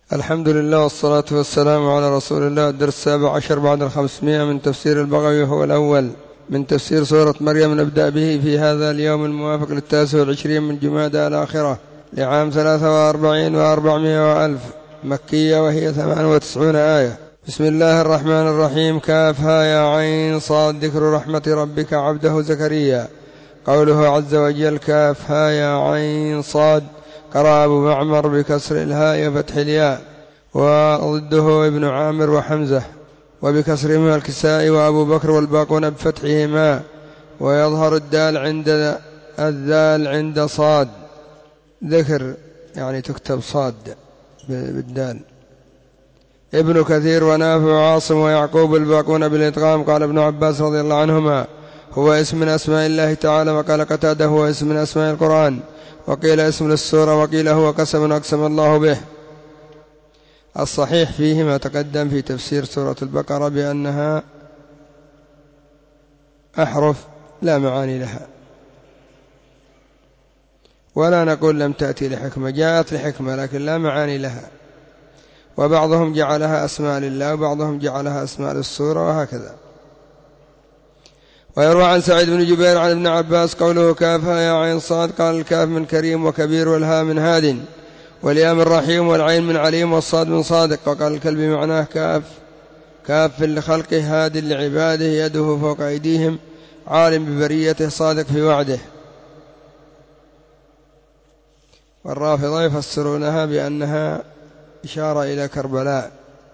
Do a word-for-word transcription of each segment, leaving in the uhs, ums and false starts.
الحمد لله والصلاة والسلام على رسول الله. الدرس السابع عشر بعد الخمسمائة من تفسير البغوي، هو الأول من تفسير سورة مريم، نبدأ به في هذا اليوم الموافق للتاسع والعشرين من جمادى الآخرة لعام ثلاثة وأربعين وأربعمائة وألف، مكية، وهي ثمان وتسعون آية. بسم الله الرحمن الرحيم. كاف ها يا عين صاد. ذكر رحمة ربك عبده زكريا. قوله عز وجل كاف ها يا عين صاد. قرأ أبو معمر بكسر الهاء وفتح الياء، وضده ابن عامر وحمزة، وبكسرهما الكسائي وأبو بكر والباقون بفتحهما، ويظهر الدال عند الذال عند صاد. ذكر يعني تكتب صاد بالدال. ابن كثير ونافع وعاصم ويعقوب الباقون بالإدغام. قال ابن عباس رضي الله عنهما هو اسم من أسماء الله تعالى، وقال قتادة هو اسم من أسماء القرآن، وقيل اسم للسورة، وقيل هو قسم أقسم الله به. الصحيح فيه ما تقدم في تفسير سورة البقرة بأنها أحرف لا معاني لها، ولا نقول لم تأتي لحكمة، جاءت لحكمة لكن لا معاني لها. وبعضهم جعلها أسماء لله، وبعضهم جعلها أسماء للسورة، وهكذا. ويروى عن سعيد بن جبير عن ابن عباس قوله كافها يا عين صاد. قال الكاف من كريم وكبير، والها من هاد، والياء من رحيم، والعين من عليم، والصاد من صادق. وقال الكلب معناه كاف كاف لخلقه، هاد لعباده، يده فوق أيديهم، عالم ببريته، صادق في وعده. والرافضة يفسرونها بأنها إشارة إلى كربلاء.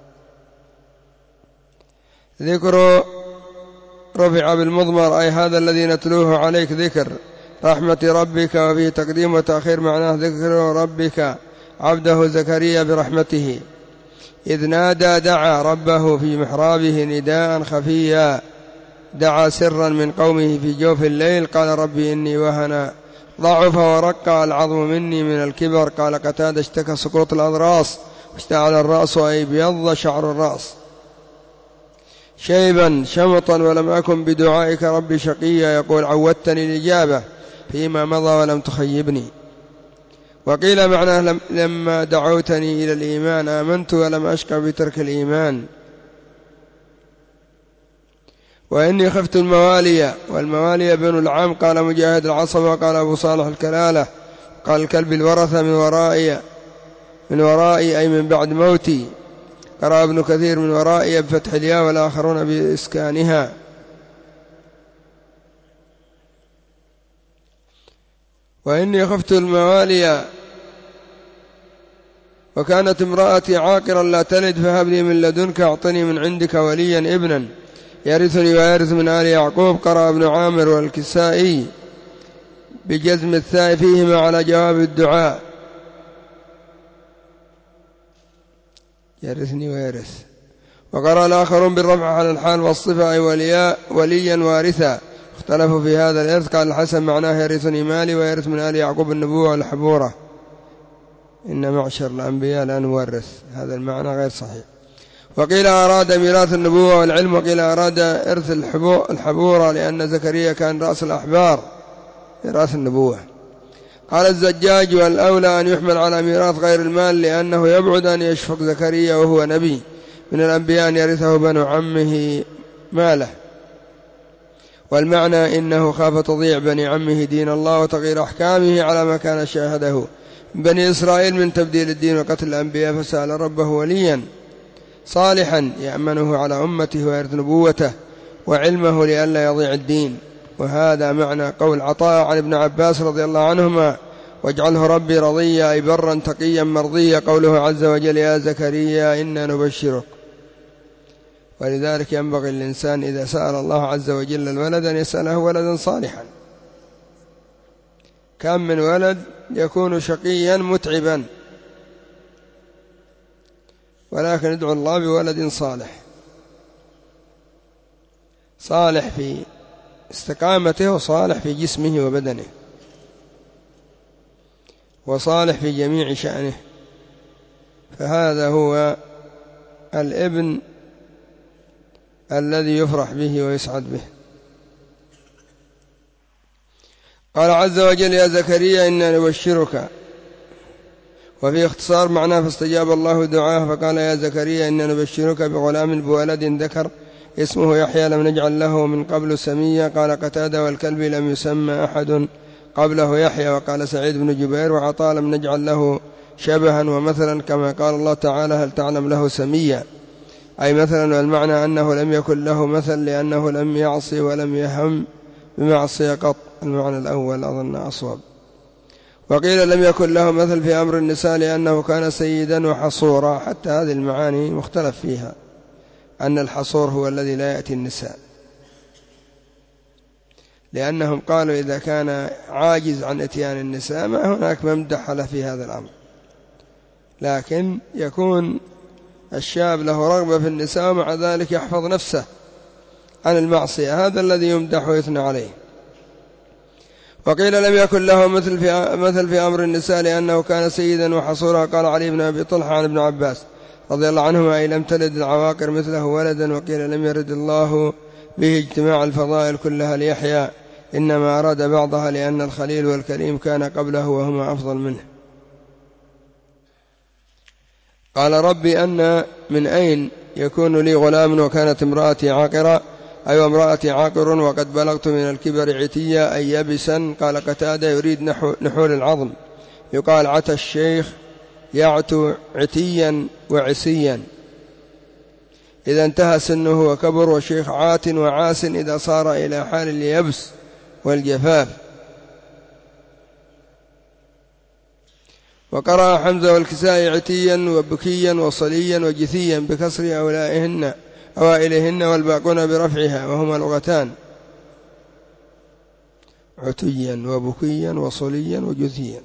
ذكر رفع بالمضمر، أي هذا الذي نتلوه عليك ذكر رحمة ربك، وفيه تقديم وتأخير، معناه ذكر ربك عبده زكريا برحمته، إذ نادى دعا ربه في محرابه نداء خفيا، دعا سرا من قومه في جوف الليل. قال ربي إني وهن ضعف ورقى العظم مني من الكبر. قال قتادة اشتكى سقوط الأضراس، اشتعل الرأس أي بيض شعر الرأس، شيبا شمطا، ولم أكن بدعائك ربي شقيا. يقول عودتني الإجابة فيما مضى ولم تخيبني. وقيل معناه لما دعوتني إلى الإيمان آمنت ولم أشقى بترك الإيمان. وإني خفت الموالي، والموالي بن العام. قال مجاهد العصب، وقال أبو صالح الكلالة. قال الكلب الورثة من ورائي من ورائي أي من بعد موتي. قرأ ابن كثير من ورائي بفتح الياء، والآخرون بإسكانها. وإني خفت الموالي، وكانت امرأتي عاقرا لا تلد، فهب لي من لدنك، أعطني من عندك وليا ابنا يرثني ويرث من آل يعقوب. قرأ ابن عامر والكسائي بجزم الثاء فيهما على جواب الدعاء، يرثني ويرث. وقرأ الآخرون بالرفع على الحال والصفة، أي وليا وليا وارثا. اختلفوا في هذا الإرث. قال الحسن معناه يرثني مالي ويرث من آل يعقوب النبوة والحبورة، إن معشر الأنبياء لا نورث. هذا المعنى غير صحيح. وقيل أراد ميراث النبوة والعلم، وقيل أراد إرث الحبورة، لأن زكريا كان رأس الأحبار ميراث النبوة. قال الزجاج والأولى أن يحمل على ميراث غير المال، لأنه يبعد أن يشفق زكريا وهو نبي من الأنبياء أن يرثه بنو عمه ماله. والمعنى إنه خاف تضيع بني عمه دين الله وتغيير أحكامه على ما كان شاهده بني إسرائيل من تبديل الدين وقتل الأنبياء، فسأل ربه وليا صالحا يأمنه على أمته ويرث نبوته وعلمه لئلا يضيع الدين. وهذا معنى قول عطاء عن ابن عباس رضي الله عنهما واجعله ربي رضيا، أي برا تقيا مرضيا. قوله عز وجل يا زكريا إنا نبشرك. ولذلك ينبغي الإنسان إذا سأل الله عز وجل الولد أن يسأله ولدا صالحا. كم من ولد يكون شقيا متعبا، ولكن ادعو الله بولد صالح، صالح في استقامته، وصالح في جسمه وبدنه، وصالح في جميع شأنه. فهذا هو الابن الذي يفرح به ويسعد به. قال عز وجل يا زكريا إنا نبشرك وفي اختصار معناه فاستجاب الله دعاه فقال يا زكريا إن نبشرك بغلام بولد ذكر اسمه يحيى لم نجعل له من قبل سميا. قال قتادة والكلب لم يسمى أحد قبله يحيى. وقال سعيد بن جبير وعطاء لم نجعل له شبها ومثلا كما قال الله تعالى هل تعلم له سميا، أي مثلا، والمعنى أنه لم يكن له مثل لأنه لم يعصي ولم يهم بمعصية قط. المعنى الأول أظن أصوب. وقيل لم يكن له مثل في أمر النساء لأنه كان سيدا وحصورا. حتى هذه المعاني مختلف فيها، أن الحصور هو الذي لا يأتي النساء، لأنهم قالوا إذا كان عاجز عن إتيان النساء ما هناك ممدح له في هذا الأمر، لكن يكون الشاب له رغبة في النساء ومع ذلك يحفظ نفسه عن المعصية، هذا الذي يمدح ويثنى عليه. وقيل لم يكن له مثل في, مثل في أمر النساء لأنه كان سيدا وحصورا. قال علي بن أبي طلحة عن ابن عباس رضي الله عنهما أي لم تلد العواقر مثله ولدا. وقيل لم يرد الله به اجتماع الفضائل كلها ليحيى، إنما أراد بعضها لأن الخليل والكريم كان قبله وهما أفضل منه. قال ربي أن من أين يكون لي غلام وكانت امرأتي عاقرة، أي أيوة امرأتي عاقر وقد بلغت من الكبر عتيا أي يبسا. قال قتادة يريد نحو نحول العظم، يقال عتى الشيخ يعتو عتيا وعسيا إذا انتهى سنه وكبر، وشيخ عات وعاس إذا صار إلى حال اليبس والجفاف. وقرأ حمزة والكسائي عتيا وبكيا وصليا وجثيا بكسر أولائهن أوائلهن والباقون برفعها، وهما لغتان عتيا وبكيا وصليا وجثيا.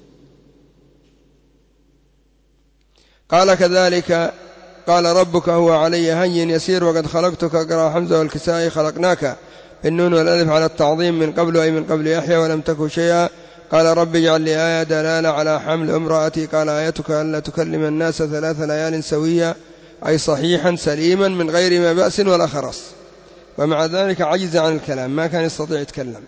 قال كذلك قال ربك هو علي هين يسير وقد خلقتك. قرأ حمزة والكسائي خلقناك بالنون والألف على التعظيم من قبل أي من قبل يحيى ولم تكن شيئا. قال رب اجعل لي آية دلالة على حمل امرأتي. قال آيتك ألا تكلم الناس ثلاث ليال سويا أي صحيحا سليما من غير ما بأس ولا خرس، ومع ذلك عجز عن الكلام ما كان يستطيع يتكلم.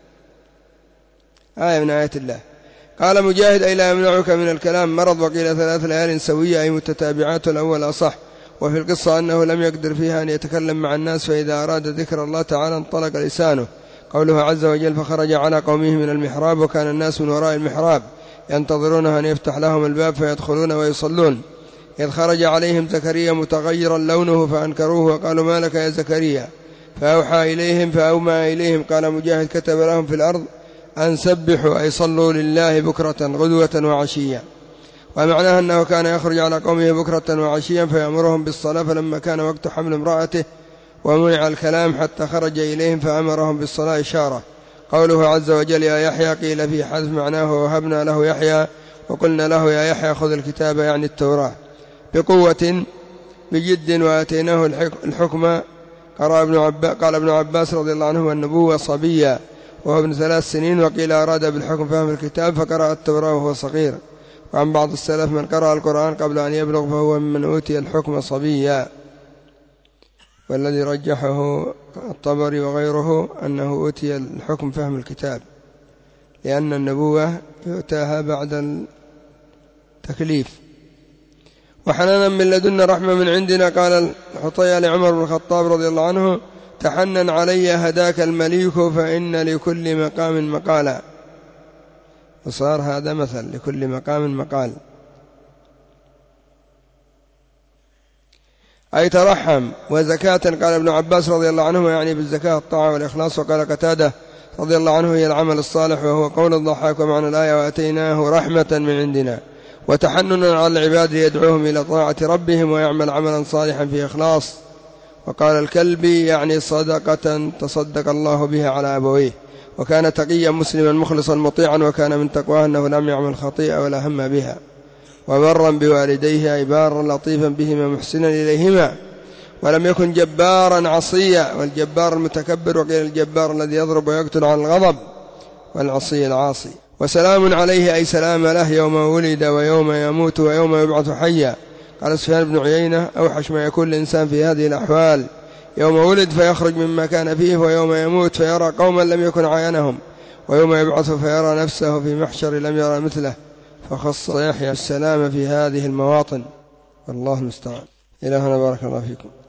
آية من آيات الله. قال مجاهد أي لا يمنعك من الكلام مرض. وقيل ثلاث ليال سوية أي متتابعات الأول أصح. وفي القصة أنه لم يقدر فيها أن يتكلم مع الناس، فإذا أراد ذكر الله تعالى انطلق لسانه. قوله عز وجل فخرج على قومه من المحراب وكان الناس من وراء المحراب ينتظرونه أن يفتح لهم الباب فيدخلون ويصلون. إذ خرج عليهم زكريا متغيرا لونه فأنكروه وقالوا ما لك يا زكريا، فأوحى إليهم فأومى إليهم. قال مجاهد كتب لهم في الأرض أن سبحوا أي صلوا لله بكرة غدوة وعشيا. ومعناه أنه كان يخرج على قومه بكرة وعشيا فيأمرهم بالصلاة، فلما كان وقت حمل امرأته ومنع الكلام حتى خرج إليهم فأمرهم بالصلاة إشارة. قوله عز وجل يا يحيى قيل في حذف معناه ووهبنا له يحيى وقلنا له يا يحيى خذ الكتاب يعني التوراة بقوة بجد وآتيناه الحكم. قال ابن عباس رضي الله عنه النبوة صبيا وهو ابن ثلاث سنين. وقيل أراد بالحكم فهم الكتاب فقرأ التوراة وهو صغير. وعن بعض السلف من قرأ القرآن قبل أن يبلغ فهو ممن أوتي الحكم صبيا. والذي رجحه الطبري وغيره أنه أوتي الحكم فهم الكتاب، لأن النبوة يؤتاها بعد التكليف. وحنانا من لدنا رحمة من عندنا. قال الحطية لعمر بن الخطاب رضي الله عنه تحنن علي هداك المليك فإن لكل مقام مقالا. وصار هذا مثل لكل مقام مقال، أي ترحم. وزكاة قال ابن عباس رضي الله عنه يعني بالزكاة الطاعة والإخلاص. وقال قتادة رضي الله عنه هي العمل الصالح، وهو قول الضحاك ومعنى الآية وأتيناه رحمة من عندنا وتحننا على العباد ليدعوهم إلى طاعة ربهم ويعمل عملا صالحا في إخلاص. وقال الكلبي يعني صدقة تصدق الله بها على أبويه. وكان تقيا مسلما مخلصا مطيعا، وكان من تقواه أنه لم يعمل خطيئة ولا هم بها. وبرا بوالديه أي بارا لطيفا بهما محسنا إليهما، ولم يكن جبارا عصيا. والجبار المتكبر، وقيل الجبار الذي يضرب ويقتل عن الغضب، والعصي العاصي. وسلام عليه أي سلام له يوم ولد ويوم يموت ويوم يبعث حيا. قال سفيان بن عيينة أوحش ما يكون الإنسان في هذه الأحوال يوم ولد فيخرج مما كان فيه، ويوم يموت فيرى قوما لم يكن عاينهم، ويوم يبعث فيرى نفسه في محشر لم يرى مثله، فخص يحيى السلام في هذه المواطن، والله المستعان. إلهنا بارك الله فيكم.